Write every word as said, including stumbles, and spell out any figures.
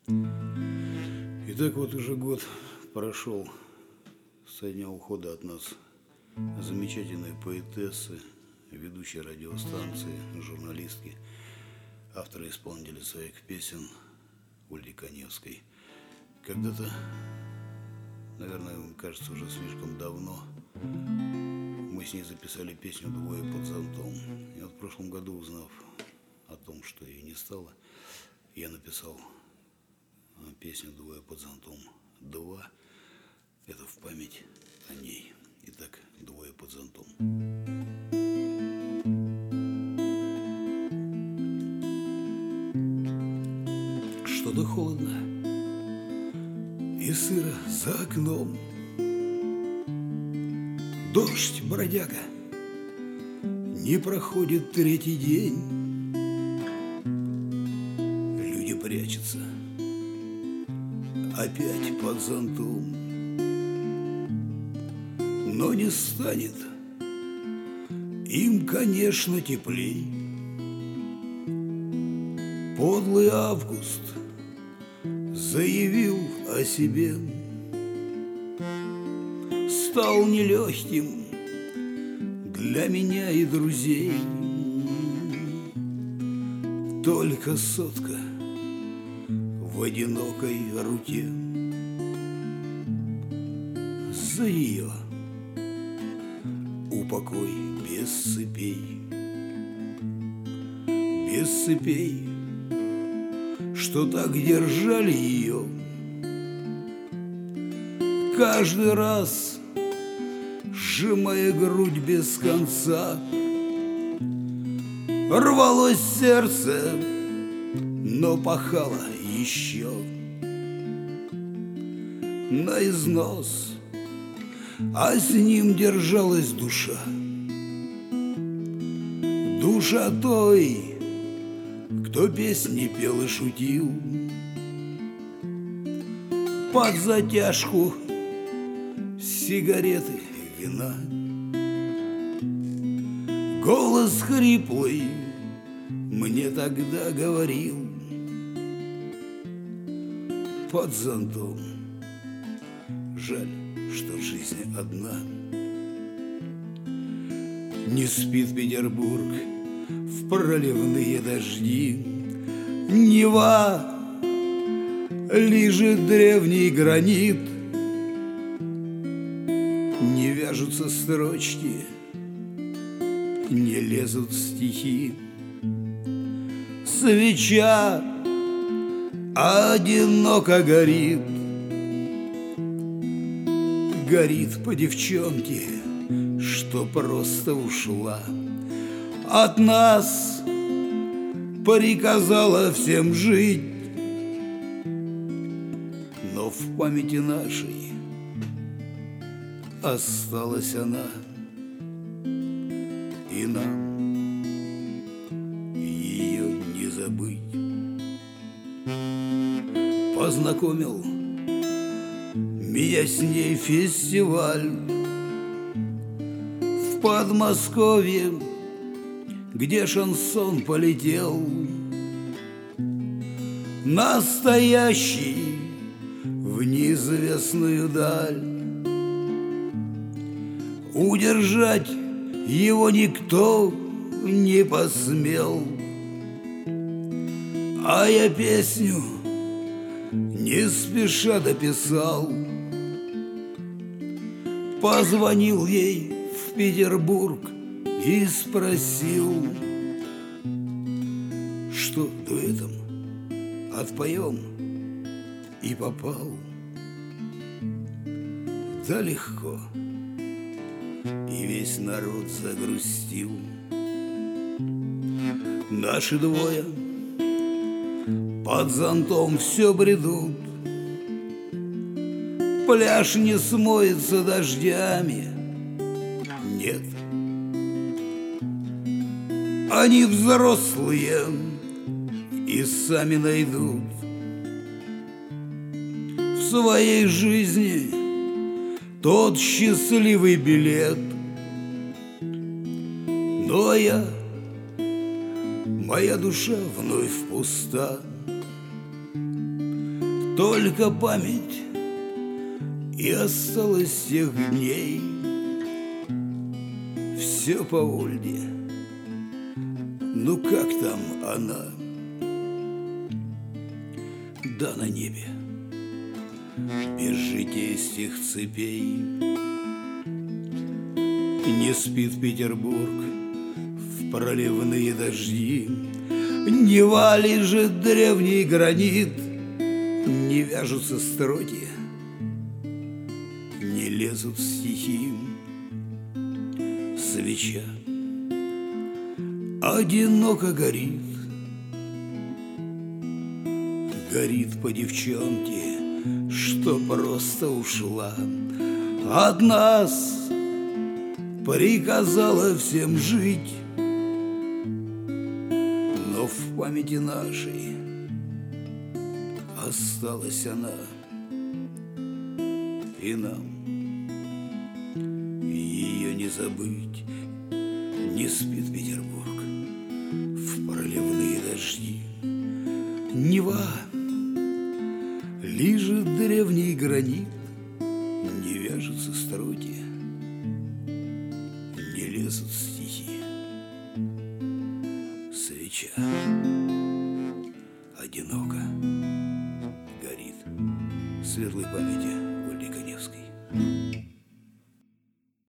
Итак, вот уже год прошел со дня ухода от нас замечательной поэтессы, ведущей радиостанции, журналистки, автора и исполнителя своих песен Ольги Коневской. Когда-то, наверное, кажется, уже слишком давно, мы с ней записали песню «Двое под зонтом». И вот в прошлом году, узнав о том, что ее не стало, я написал песню «Двое под зонтом». Два – это в память о ней. Итак, «Двое под зонтом». Что-то холодно и сыро за окном. Дождь, бродяга, не проходит третий день. Люди прячутся опять под зонтом. Но не станет им, конечно, теплей. Подлый август заявил о себе. Стал нелегким для меня и друзей. Только сотка в одинокой руке. За ее упокой без цепей. Без цепей, что так держали ее. Каждый раз сжимая грудь без конца, рвалось сердце, но пахало еще на износ, а с ним держалась душа. Душа той, кто песни пел и шутил под затяжку сигареты, вина. Голос хриплый мне тогда говорил: под зонтом жаль, что жизнь одна. Не спит Петербург в проливные дожди. Нева лижет древний гранит. Не вяжутся строчки, не лезут стихи. Свеча одиноко горит. Горит по девчонке, что просто ушла от нас, приказала всем жить. Но в памяти нашей осталась она, и нам ее не забыть. Познакомил меня с ней фестиваль в Подмосковье, где шансон полетел. Настоящий в неизвестную даль. Удержать его никто не посмел. А я песню не спеша дописал. Позвонил ей в Петербург и спросил, что дуэтом отпоем, и попал. Да легко, и весь народ загрустил. Наши двое под зонтом все бредут. Пляж не смоется дождями. Нет, они взрослые и сами найдут в своей жизни тот счастливый билет. Но я, моя душа вновь пуста. только память и осталось с тех дней. Все по Ольге, ну как там она? Да на небе без житейских цепей не спит Петербург в проливные дожди, не валит же древний гранит, не вяжутся строки, не лезут стихи. Свеча одиноко горит, горит по девчонке, что просто ушла от нас, приказала всем жить. Но в памяти нашей осталась она, и нам ее не забыть. Не спит Петербург в проливные дожди, Нева лижет древний гранит, не вяжутся строки, не лезут стихи. Свеча одиноко горит. Светлой памяти Ольги Коневской.